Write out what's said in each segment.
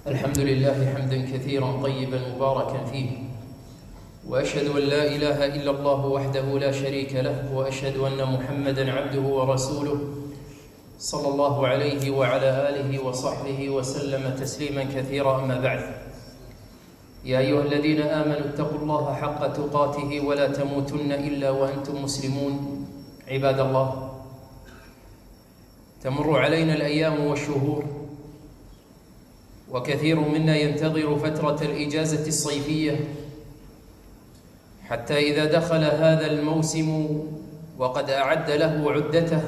الحمد لله حمدا كثيرا طيبا مباركا فيه، وأشهد أن لا إله إلا الله وحده لا شريك له، وأشهد أن محمدا عبده ورسوله صلى الله عليه وعلى آله وصحبه وسلم تسليما كثيرا. أما بعد، يا أيها الذين آمنوا اتقوا الله حق تقاته ولا تموتن إلا وأنتم مسلمون. عباد الله، تمر علينا الأيام والشهور، وكثير منا ينتظر فترة الإجازة الصيفية، حتى إذا دخل هذا الموسم وقد أعد له عدته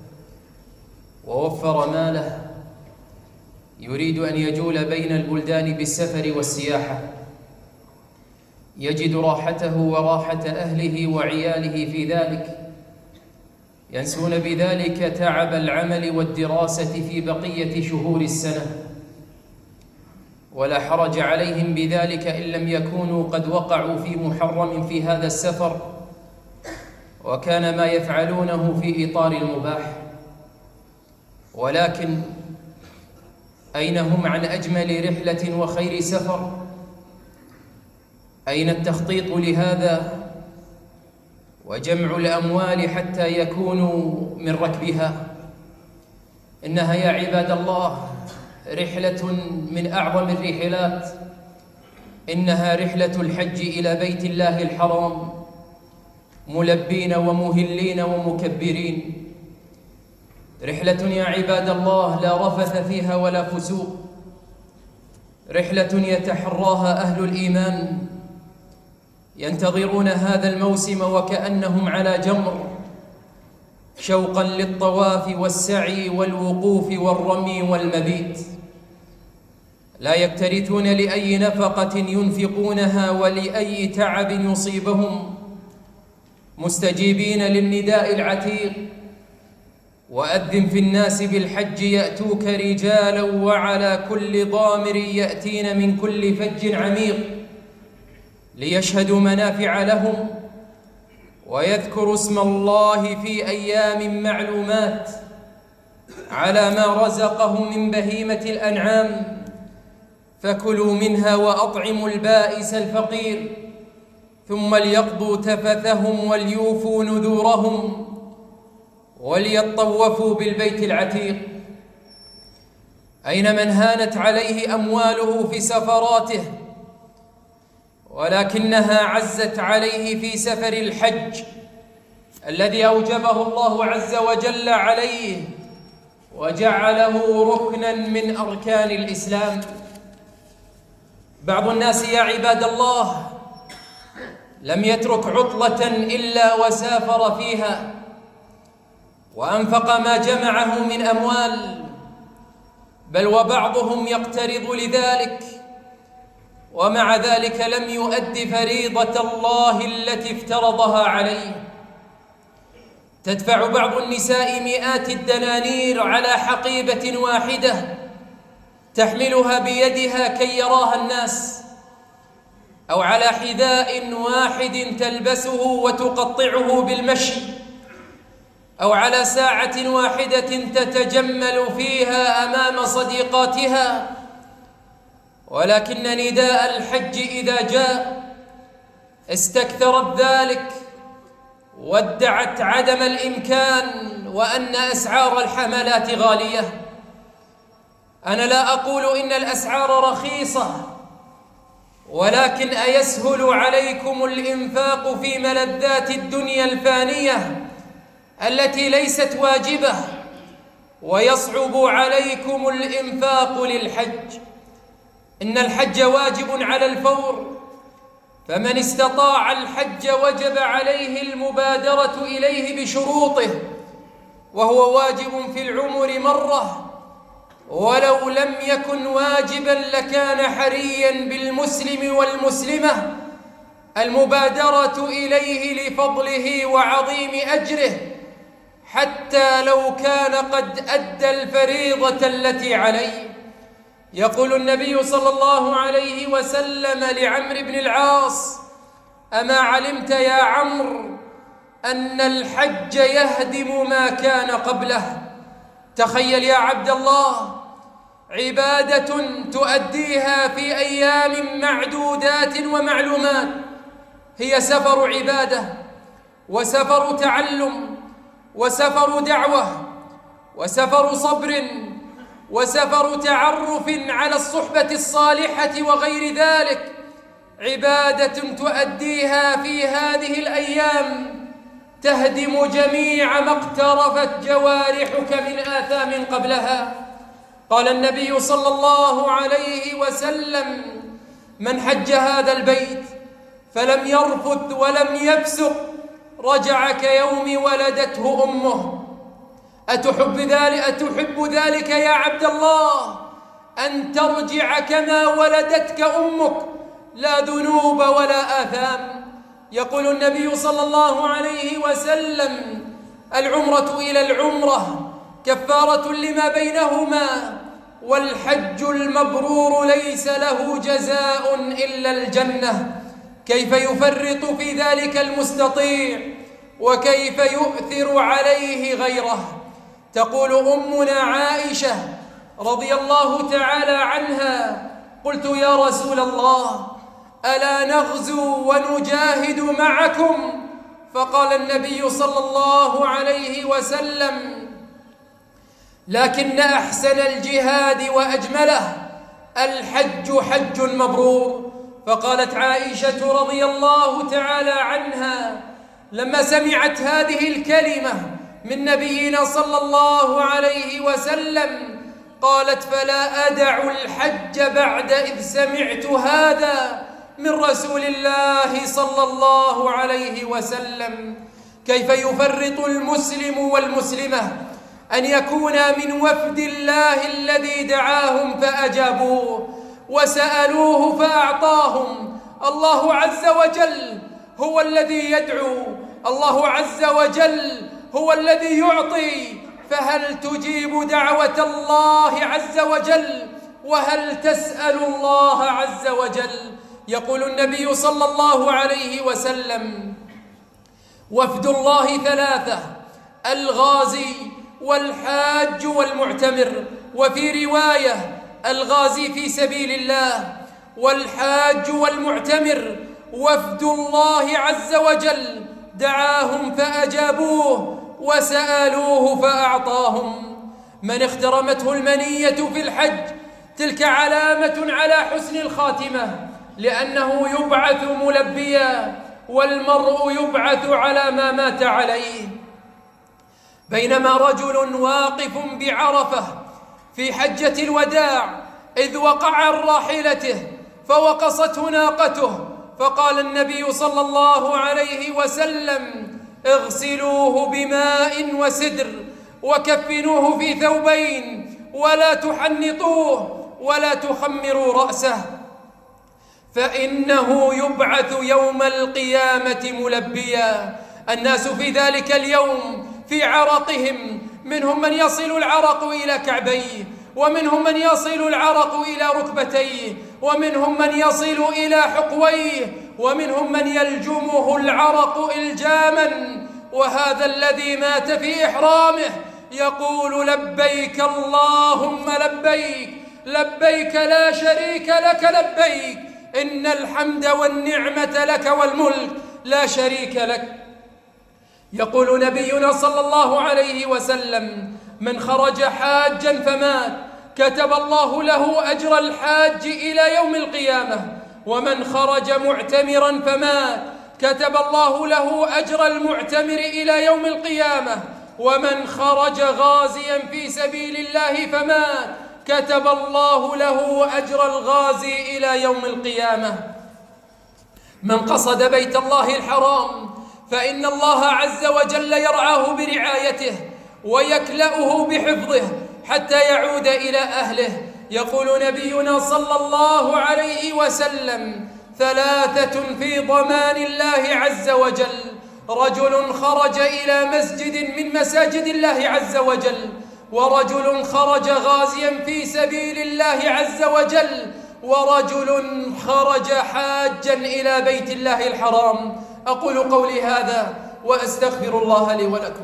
ووفر ماله، يريد أن يجول بين البلدان بالسفر والسياحة، يجد راحته وراحة أهله وعياله في ذلك، ينسون بذلك تعب العمل والدراسة في بقية شهور السنة، ولا حرج عليهم بذلك إن لم يكونوا قد وقعوا في محرم في هذا السفر، وكان ما يفعلونه في إطار المباح. ولكن أين هم عن أجمل رحلة وخير سفر؟ أين التخطيط لهذا وجمع الأموال حتى يكونوا من ركبها؟ إنها يا عباد الله رحلة من أعظم الرحلات، إنها رحلة الحج إلى بيت الله الحرام، ملبين ومهلين ومكبرين. رحلة يا عباد الله لا رفث فيها ولا فسوق، رحلة يتحراها أهل الإيمان، ينتظرون هذا الموسم وكأنهم على جمر، شوقا للطواف والسعي والوقوف والرمي والمبيت، لا يكترثون لأي نفقة ينفقونها ولأي تعب يصيبهم، مستجيبين للنداء العتيق: وأذن في الناس بالحج يأتوك رجالا وعلى كل ضامر يأتين من كل فج عميق، ليشهدوا منافع لهم ويذكروا اسم الله في أيام معلومات على ما رزقهم من بهيمة الأنعام، فكلوا منها وأطعموا البائس الفقير، ثم ليقضوا تفثهم وليوفوا نذورهم وليطوفوا بالبيت العتيق. أين من هانت عليه أمواله في سفراته ولكنها عزت عليه في سفر الحج الذي أوجبه الله عز وجل عليه وجعله ركنا من أركان الإسلام؟ بعض الناس يا عباد الله لم يترك عطلة إلا وسافر فيها وأنفق ما جمعه من أموال، بل وبعضهم يقترض لذلك، ومع ذلك لم يؤد فريضة الله التي افترضها عليه. تدفع بعض النساء مئات الدنانير على حقيبة واحدة تحملها بيدها كي يراها الناس، أو على حذاء واحد تلبسه وتقطعه بالمشي، أو على ساعة واحدة تتجمل فيها أمام صديقاتها. ولكن نداء الحج إذا جاء استكثرت ذلك وادعت عدم الإمكان وأن أسعار الحملات غالية. أنا لا أقول إن الأسعار رخيصة، ولكن أيسهل عليكم الإنفاق في ملذات الدنيا الفانية التي ليست واجبة، ويصعب عليكم الإنفاق للحج؟ إن الحج واجب على الفور، فمن استطاع الحج وجب عليه المبادرة إليه بشروطه، وهو واجب في العمر مرة، ولو لم يكن واجبا لكان حريا بالمسلم والمسلمة المبادرة إليه لفضله وعظيم أجره، حتى لو كان قد أدى الفريضة التي عليه. يقول النبي صلى الله عليه وسلم لعمرو بن العاص: أما علمت يا عمرو أن الحج يهدم ما كان قبله؟ تخيل يا عبد الله عبادة تؤديها في أيام معدودات ومعلومات، هي سفر عبادة وسفر تعلم وسفر دعوة وسفر صبر وسفر تعرف على الصحبة الصالحة وغير ذلك، عبادة تؤديها في هذه الأيام تهدم جميع ما اقترفت جوارحك من آثام قبلها. قال النبي صلى الله عليه وسلم: من حج هذا البيت فلم يرفث ولم يفسق رجع كيوم ولدته أمه. أتحب ذلك يا عبد الله، أن ترجع كما ولدتك أمك، لا ذنوب ولا آثام؟ يقول النبي صلى الله عليه وسلم: العمرة إلى العمرة كفارة لما بينهما، والحج المبرور ليس له جزاء إلا الجنة. كيف يفرط في ذلك المستطيع وكيف يؤثر عليه غيره؟ تقول أمنا عائشة رضي الله تعالى عنها: قلت يا رسول الله ألا نغزو ونجاهد معكم؟ فقال النبي صلى الله عليه وسلم: لكن أحسن الجهاد وأجمله الحج حج مبرور. فقالت عائشة رضي الله تعالى عنها لما سمعت هذه الكلمة من نبينا صلى الله عليه وسلم، قالت: فلا أدع الحج بعد إذ سمعت هذا من رسول الله صلى الله عليه وسلم. كيف يفرط المسلم والمسلمة أن يكونا من وفد الله الذي دعاهم فأجابوه وسألوه فأعطاهم. الله عز وجل هو الذي يدعو، الله عز وجل هو الذي يعطي، فهل تجيب دعوة الله عز وجل وهل تسأل الله عز وجل؟ يقول النبي صلى الله عليه وسلم: وفد الله ثلاثة: الغازي والحاج والمعتمر. وفي رواية: الغازي في سبيل الله والحاج والمعتمر وفد الله عز وجل دعاهم فأجابوه وسألوه فأعطاهم. من اخترمته المنية في الحج تلك علامة على حسن الخاتمة، لأنه يبعث ملبيا والمرء يبعث على ما مات عليه. بينما رجل واقف بعرفة في حجة الوداع إذ وقع عن راحلته فوقصته ناقته، فقال النبي صلى الله عليه وسلم: اغسلوه بماء وسدر وكفنوه في ثوبين ولا تحنطوه ولا تخمروا رأسه، فإنه يبعث يوم القيامة ملبيا. الناس في ذلك اليوم في عرقهم، منهم من يصل العرق إلى كعبيه، ومنهم من يصل العرق إلى ركبتيه، ومنهم من يصل إلى حقويه، ومنهم من يلجمه العرق إلجاما. وهذا الذي مات في إحرامه يقول: لبيك اللهم لبيك، لبيك لا شريك لك لبيك، إن الحمد والنعمة لك والملك لا شريك لك. يقول نبينا صلى الله عليه وسلم: من خرج حاجا فمات كتب الله له أجر الحاج إلى يوم القيامة، ومن خرج معتمرا فمات كتب الله له أجر المعتمر إلى يوم القيامة، ومن خرج غازيا في سبيل الله فمات كتب الله له أجر الغازي إلى يوم القيامة. من قصد بيت الله الحرام فإن الله عز وجل يرعاه برعايته ويكلأه بحفظه حتى يعود إلى أهله. يقول نبينا صلى الله عليه وسلم: ثلاثة في ضمان الله عز وجل: رجل خرج إلى مسجد من مساجد الله عز وجل، ورجل خرج غازيا في سبيل الله عز وجل، ورجل خرج حاجا إلى بيت الله الحرام. أقول قولي هذا وأستغفر الله لي ولكم.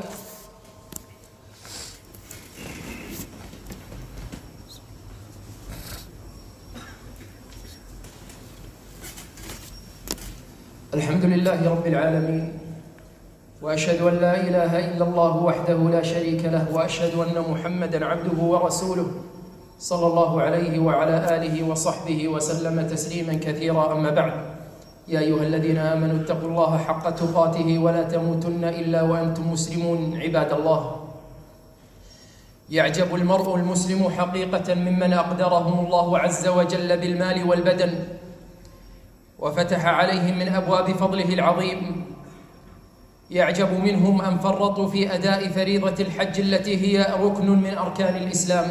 الحمد لله رب العالمين، وأشهد أن لا إله إلا الله وحده لا شريك له، وأشهد أن محمدًا عبده ورسوله صلى الله عليه وعلى آله وصحبه وسلم تسليمًا كثيرا. أما بعد، يا أيها الذين آمنوا اتقوا الله حق تقاته ولا تموتن إلا وأنتم مسلمون. عباد الله، يعجب المرء المسلم حقيقة ممن أقدرهم الله عز وجل بالمال والبدن وفتح عليهم من أبواب فضله العظيم. يعجب منهم أن فرطوا في أداء فريضة الحج التي هي ركن من أركان الإسلام.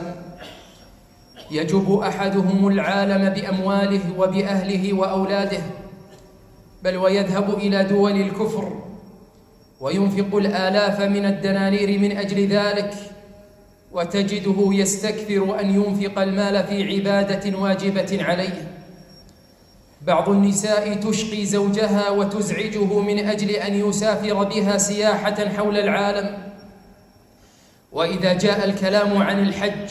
يجب أحدهم العالم بأمواله وبأهله وأولاده، بل ويذهب إلى دول الكفر وينفق الآلاف من الدنانير من أجل ذلك، وتجده يستكثر أن ينفق المال في عبادة واجبة عليه. بعض النساء تشقي زوجها وتزعجه من أجل أن يسافر بها سياحة حول العالم، وإذا جاء الكلام عن الحج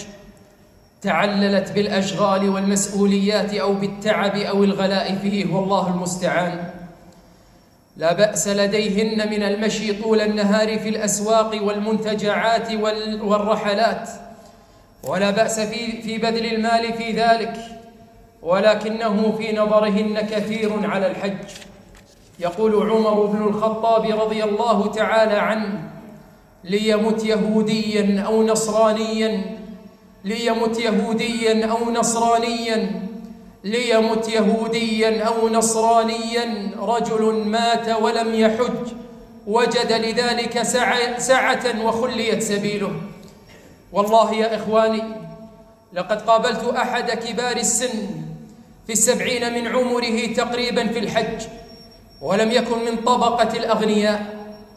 تعللت بالأشغال والمسؤوليات أو بالتعب أو الغلاء فيه، والله المستعان. لا بأس لديهن من المشي طول النهار في الأسواق والمنتجعات والرحلات، ولا بأس في بذل المال في ذلك، ولكنه في نظرهن كثير على الحج. يقول عمر بن الخطاب رضي الله تعالى عنه: ليمت يهوديا أو نصرانيا، ليمت يهوديا أو نصرانيا، ليمت يهوديا أو نصرانيا رجل مات ولم يحج وجد لذلك سعة وخليت سبيله. والله يا إخواني، لقد قابلت أحد كبار السن في 70 من عمره تقريبا في الحج، ولم يكن من طبقة الأغنياء،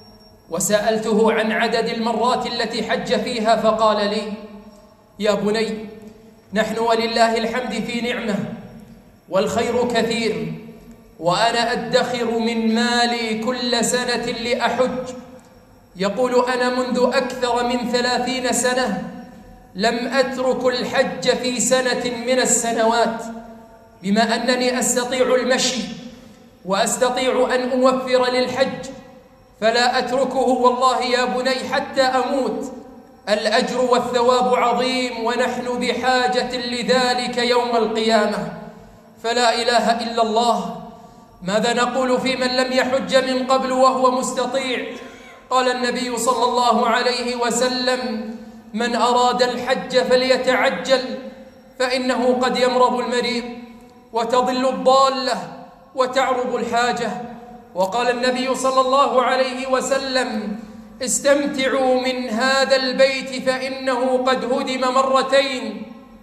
وسألته عن عدد المرات التي حج فيها، فقال لي: يا بني، نحن ولله الحمد في نعمة والخير كثير، وأنا أدخر من مالي كل سنة لأحج. يقول: أنا منذ أكثر من 30 سنة لم أترك الحج في سنة من السنوات، بما أنني أستطيع المشي وأستطيع أن أوفر للحج، فلا أتركه والله يا بني حتى أموت. الأجر والثواب عظيم، ونحن بحاجة لذلك يوم القيامة. فلا إله إلا الله. ماذا نقول في من لم يحج من قبل وهو مستطيع؟ قال النبي صلى الله عليه وسلم: من أراد الحج فليتعجل، فإنه قد يمرض المريض وتضل الضالة وتعرض الحاجة. وقال النبي صلى الله عليه وسلم: استمتعوا من هذا البيت فإنه قد هدم مرتين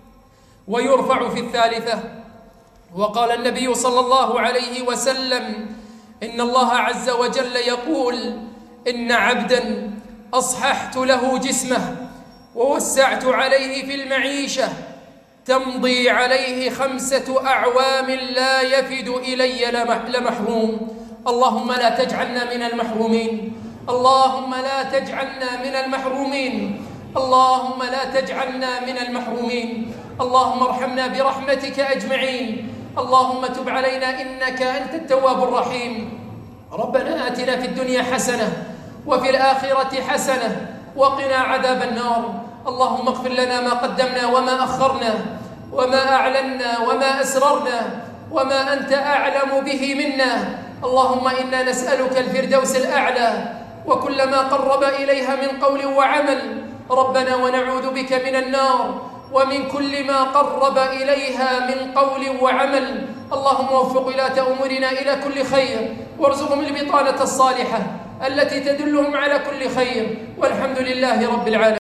ويرفع في الثالثة. وقال النبي صلى الله عليه وسلم: إن الله عز وجل يقول: إن عبدا أصححت له جسمه ووسعت عليه في المعيشة تمضي عليه 5 أعوام لا يفد إلي لمحروم. اللهم لا تجعلنا من المحرومين، اللهم لا تجعلنا من المحرومين، اللهم لا تجعلنا من المحرومين. اللهم ارحمنا برحمتك أجمعين. اللهم تب علينا إنك أنت التواب الرحيم. ربنا آتنا في الدنيا حسنة وفي الآخرة حسنة وقنا عذاب النار. اللهم اغفر لنا ما قدمنا وما أخرنا وما أعلنا وما أسررنا وما أنت أعلم به منا. اللهم إنا نسألك الفردوس الأعلى وكل ما قرب إليها من قول وعمل. ربنا ونعوذ بك من النار ومن كل ما قرب إليها من قول وعمل. اللهم وفق ولاة أمورنا إلى كل خير، وارزقهم البطانة الصالحة التي تدلهم على كل خير، والحمد لله رب العالمين.